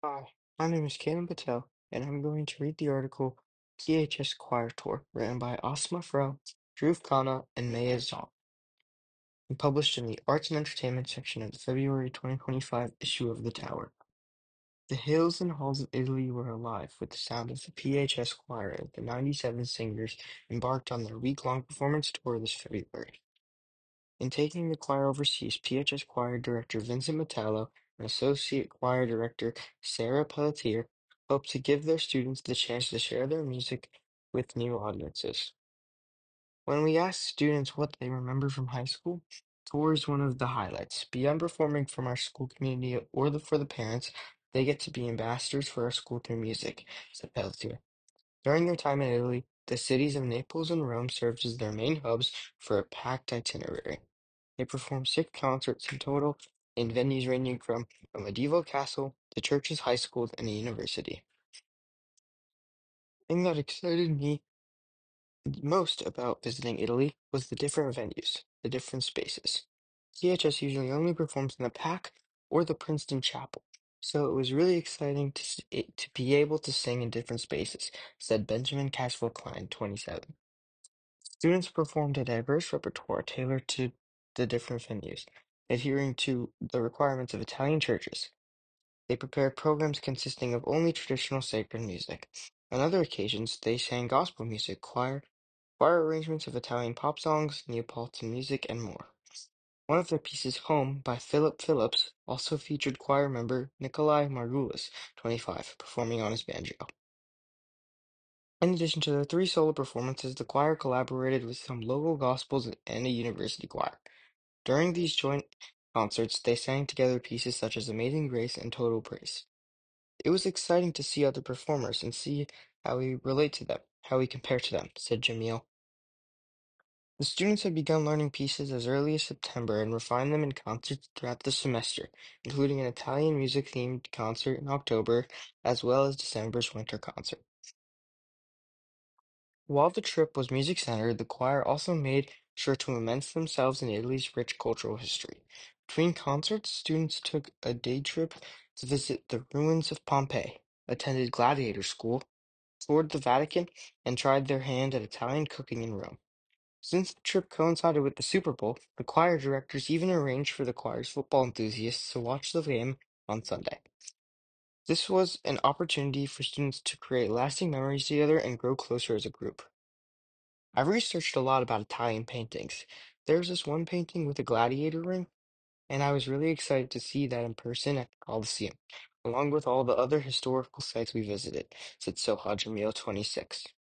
Hi, my name is Kanan Patel, and I'm going to read the article PHS Choir Tour, written by Asma Fro, Dhruv Khanna, and Maya Zong, and published in the Arts and Entertainment section of the February 2025 issue of The Tower. The hills and halls of Italy were alive with the sound of the PHS Choir as the 97 singers embarked on their week-long performance tour this February. In taking the choir overseas, PHS Choir Director Vincent Metallo and Associate Choir Director Sarah Pelletier hope to give their students the chance to share their music with new audiences. When we ask students what they remember from high school, tour is one of the highlights. Beyond performing from our school community for the parents, they get to be ambassadors for our school through music, said Pelletier. During their time in Italy, the cities of Naples and Rome served as their main hubs for a packed itinerary. They performed 6 concerts in total in venues ranging from a medieval castle to churches, high schools, and a university. The thing that excited me most about visiting Italy was the different venues, the different spaces. CHS usually only performs in the PAC or the Princeton Chapel, so it was really exciting to be able to sing in different spaces, said Benjamin Cashville Klein, 27. Students performed a diverse repertoire tailored to the different venues, adhering to the requirements of Italian churches. They prepared programs consisting of only traditional sacred music. On other occasions, they sang gospel music, choir arrangements of Italian pop songs, Neapolitan music, and more. One of their pieces, Home, by Philip Phillips, also featured choir member Nikolai Margulis, 25, performing on his banjo. In addition to their 3 solo performances, the choir collaborated with some local gospels and a university choir. During these joint concerts, they sang together pieces such as Amazing Grace and Total Praise. It was exciting to see other performers and see how we relate to them, how we compare to them, said Jamil. The students had begun learning pieces as early as September and refined them in concerts throughout the semester, including an Italian music-themed concert in October, as well as December's winter concert. While the trip was music-centered, the choir also made sure to immerse themselves in Italy's rich cultural history. Between concerts, students took a day trip to visit the ruins of Pompeii, attended gladiator school, toured the Vatican, and tried their hand at Italian cooking in Rome. Since the trip coincided with the Super Bowl, the choir directors even arranged for the choir's football enthusiasts to watch the game on Sunday. This was an opportunity for students to create lasting memories together and grow closer as a group. I've researched a lot about Italian paintings. There's this one painting with a gladiator ring, and I was really excited to see that in person at the Colosseum, along with all the other historical sites we visited, said Soha Jamil, 26.